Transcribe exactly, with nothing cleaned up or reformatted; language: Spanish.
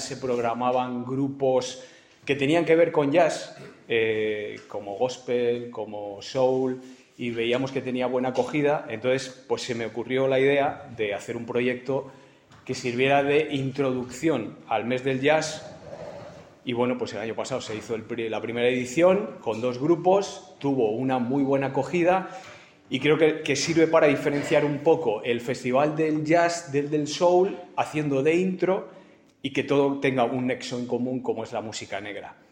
se programaban grupos que tenían que ver con jazz, eh, como gospel, como soul, y veíamos que tenía buena acogida. Entonces, pues se me ocurrió la idea de hacer un proyecto que sirviera de introducción al mes del jazz. Y bueno, pues el año pasado se hizo el, la primera edición con dos grupos, tuvo una muy buena acogida y creo que, que sirve para diferenciar un poco el festival del jazz del del soul, haciendo de intro y que todo tenga un nexo en común como es la música negra.